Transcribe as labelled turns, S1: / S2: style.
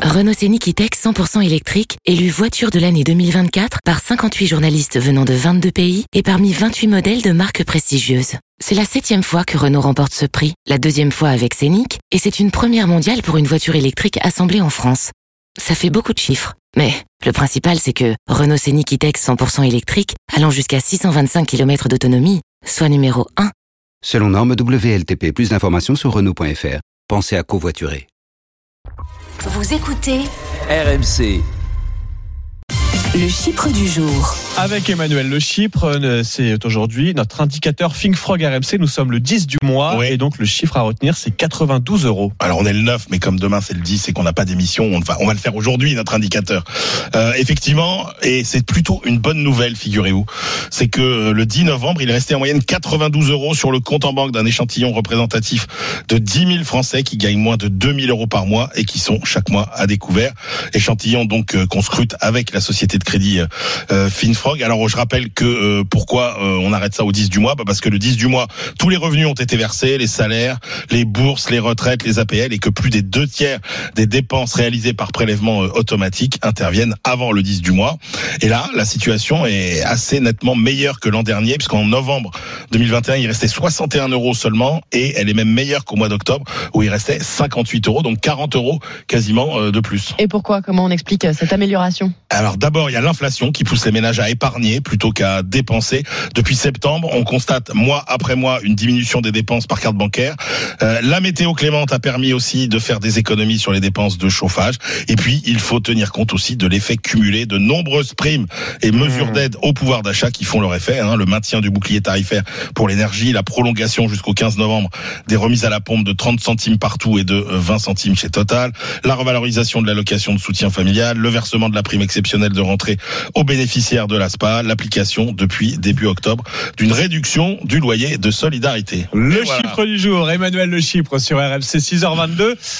S1: Renault Scénic E-Tech 100% électrique, élu voiture de l'année 2024 par 58 journalistes venant de 22 pays et parmi 28 modèles de marques prestigieuses. C'est la 7e fois que Renault remporte ce prix, la 2e fois avec Scénic, et c'est une première mondiale pour une voiture électrique assemblée en France. Ça fait beaucoup de chiffres, mais le principal c'est que Renault Scénic E-Tech 100% électrique, allant jusqu'à 625 km d'autonomie, soit numéro 1.
S2: Selon norme WLTP, plus d'informations sur Renault.fr. Pensez à covoiturer.
S3: Vous écoutez
S4: RMC.
S3: Le Chypre du jour.
S5: Avec Emmanuel, le Chypre, c'est aujourd'hui notre indicateur Think Frog RMC. Nous sommes le 10 du mois, oui. Et donc le chiffre à retenir, c'est 92 €.
S6: Alors on est le 9, mais comme demain c'est le 10 et qu'on n'a pas d'émission, on va le faire aujourd'hui, notre indicateur. Effectivement, et c'est plutôt une bonne nouvelle, figurez-vous, c'est que le 10 novembre, il est resté en moyenne 92 € sur le compte en banque d'un échantillon représentatif de 10 000 Français qui gagnent moins de 2 000 € par mois et qui sont chaque mois à découvert. Échantillon donc qu'on scrute avec la société de crédit Finfrog. Alors je rappelle que pourquoi on arrête ça au 10 du mois, parce que le 10 du mois, tous les revenus ont été versés, les salaires, les bourses, les retraites, les APL, et que plus des 2/3 des dépenses réalisées par prélèvement automatique interviennent avant le 10 du mois. Et là, la situation est assez nettement meilleure que l'an dernier, puisqu'en novembre 2021, il restait 61 € seulement, et elle est même meilleure qu'au mois d'octobre, où il restait 58 €, donc 40 € quasiment de plus.
S7: Et pourquoi ? Comment on explique cette amélioration ?
S6: Alors d'abord, il y a l'inflation qui pousse les ménages à épargner plutôt qu'à dépenser. Depuis septembre, on constate mois après mois une diminution des dépenses par carte bancaire. La météo clémente a permis aussi de faire des économies sur les dépenses de chauffage. Et puis, il faut tenir compte aussi de l'effet cumulé de nombreuses primes et mesures d'aide au pouvoir d'achat qui font leur effet. Le maintien du bouclier tarifaire pour l'énergie, la prolongation jusqu'au 15 novembre des remises à la pompe de 30 centimes partout et de 20 centimes chez Total, la revalorisation de l'allocation de soutien familial, le versement de la prime exceptionnelle de rentrée aux bénéficiaires de l'ASPA, l'application depuis début octobre d'une réduction du loyer de solidarité.
S5: Le Chypre du jour, Emmanuel Le Chypre sur RMC 6h22.